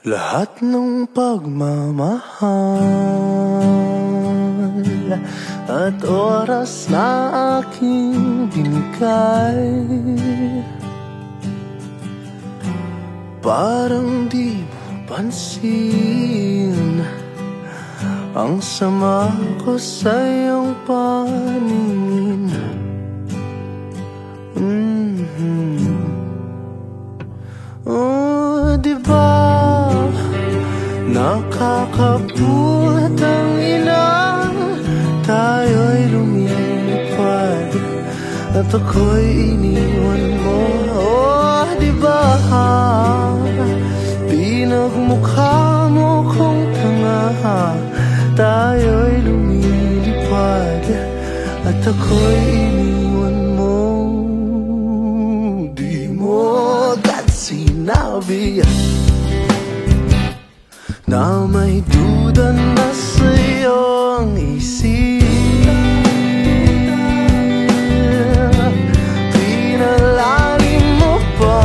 Lahat ng pagmamahal at oras na aking binigay, parang di mo pansin ang sama ko sa iyong paningin. Oh, diba nakakaputang ina, tayo'y lumilipad at ako'y iniwan mo. Oh, diba pinagmukha mo kong tanga, tayo'y lumilipad at ako'y iniwan mo. Di mo agad sinabi na may duda na sa'yo ang isip. Pinalalim mo pa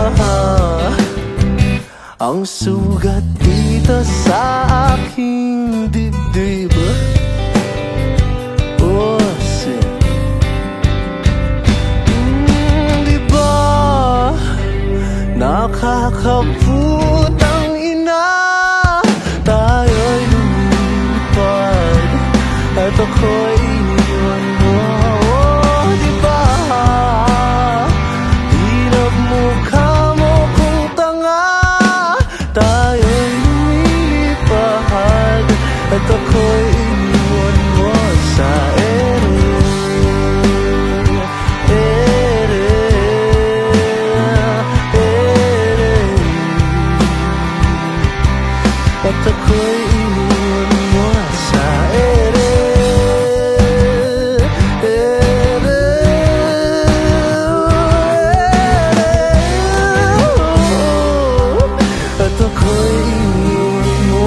ang sugat dito sa aking dibdib. Oh, shit. Diba nakakaputang ina, tayo'y lumilipad at ako'y iniwan mo. Oh, diba pinagmukha mo kong tanga, tayo'y lumilipad at ako'y iniwan mo sa ere. At ako'y iniwan mo sa ere. At ako'y iniwan mo.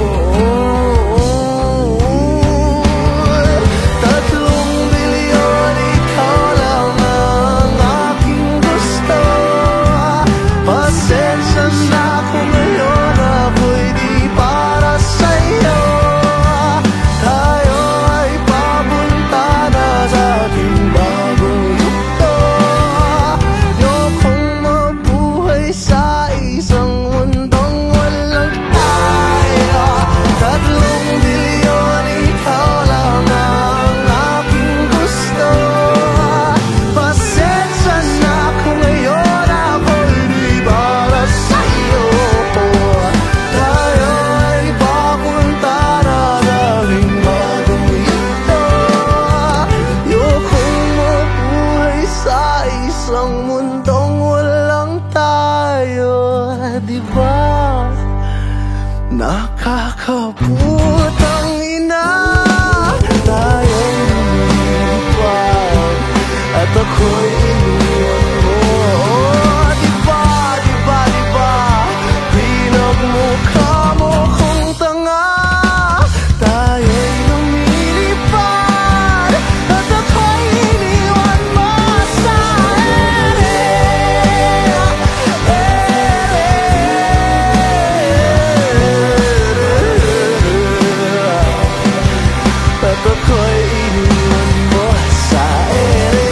3 bilyon, ikaw lang ang aking gusto. Pasensya na kung ngayon ako'y di para sa'yo. Tayo ay papunta na sa ating bagong yugto. Ayokong mabuhay sa isang mundong walang tayo. 3 bilyon, ikaw lang ang aking gusto. Pasensya na kung ngayon ako'y di para sa'yo. Tayo ay papunta na sa ating bagong yugto. Ayokong mabuhay sa isang mundong walang tayo. Diba nakakaputang ina, tayo'y lumilipad at ako'y iniwan mo. Oh, diba pinagmukha mo kong tanga, tayo'y lumilipad at ako'y iniwan mo sa ere. At ako'y iniwan mo sa ere.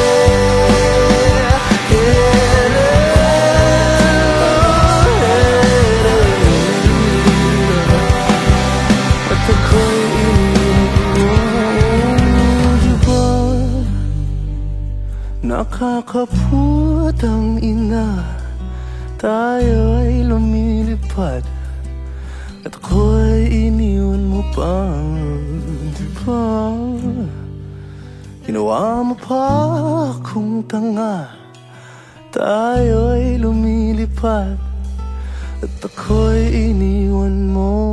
At ako'y iniwan mo. Diba nakakaputang ina, tayo ay lumilipad at ako'y iniwan mo pa. Diba ginawa mo pa akong tanga, tayo ay lumilipad at ako'y iniwan mo.